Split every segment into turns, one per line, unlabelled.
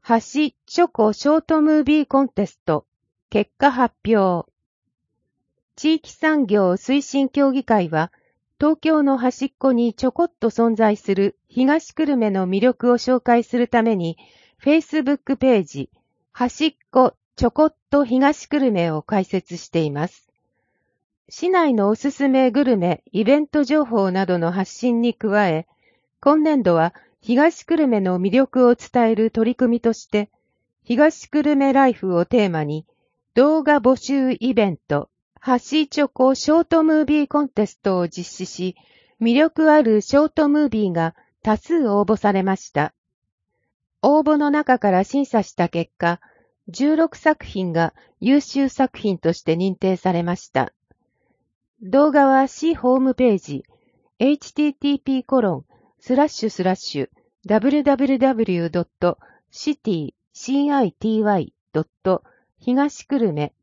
橋チョコショートムービーコンテスト結果発表。地域産業推進協議会は、東京の端っこにちょこっと存在する東久留米の魅力を紹介するために、Facebook ページ、端っこちょこっと東久留米を開設しています。市内のおすすめグルメ、イベント情報などの発信に加え、今年度は東久留米の魅力を伝える取り組みとして、東久留米ライフをテーマに、動画募集イベント、橋チョコショートムービーコンテストを実施し、魅力あるショートムービーが多数応募されました。応募の中から審査した結果、16作品が優秀作品として認定されました。動画は市ホームページ、http://www.city.city. 東久留米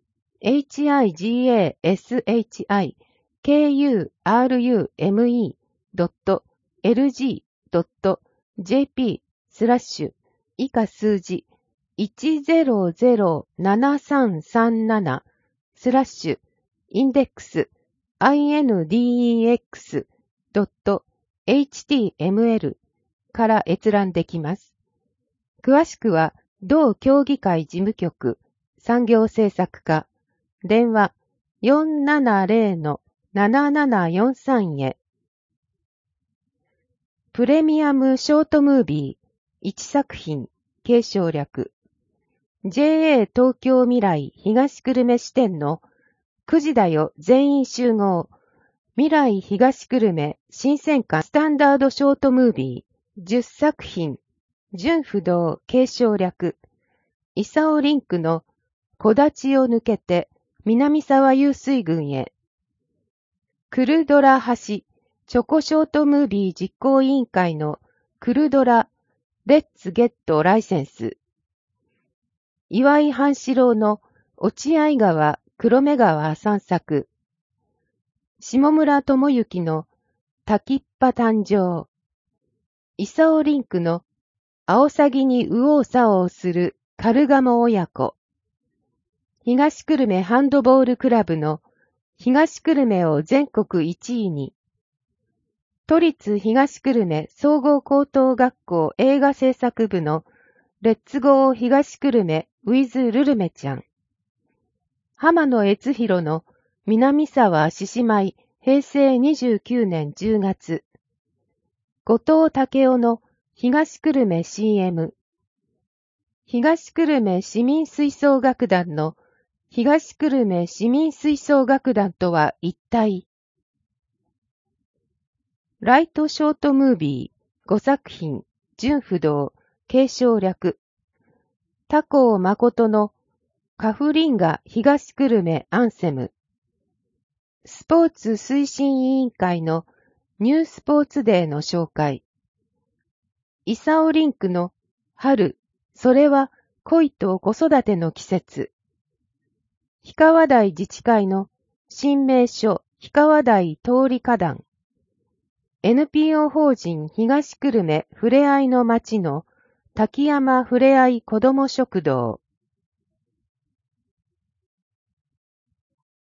higashikurume.lg.jp/ 以下数字 1007337/ インデックス index.html から閲覧できます。詳しくは、同協議会事務局、産業政策課、電話 470-7743 へ。プレミアムショートムービー1作品、継承略。JA 東京未来東久留米支店の9時だよ全員集合。未来東久留米新鮮感スタンダードショートムービー10作品。純不動継承略。イサオリンクの木立を抜けて南沢湧水群へ。クルドラ橋チョコショートムービー実行委員会のクルドラレッツゲットライセンス。岩井半四郎の落合川黒目川散策。下村智之の滝っぱ誕生。イサオリンクのアオサギに右往左往するカルガモ親子。東久留米ハンドボールクラブの東久留米を全国1位に。都立東久留米総合高等学校映画制作部のレッツゴー東久留米 with ルルメちゃん。浜野悦弘の南沢獅子舞平成29年10月。後藤武雄の東久留米 CM。東久留米市民吹奏楽団の東久留米市民吹奏楽団とは一体。ライトショートムービー5作品、純不動、継承略。他校誠のカフリンガ東久留米アンセム。スポーツ推進委員会のニュースポーツデーの紹介。イサオリンクの春、それは恋と子育ての季節。氷川台自治会の新名所氷川台通り花壇。NPO 法人東久留米ふれあいの町の滝山ふれあい子ども食堂。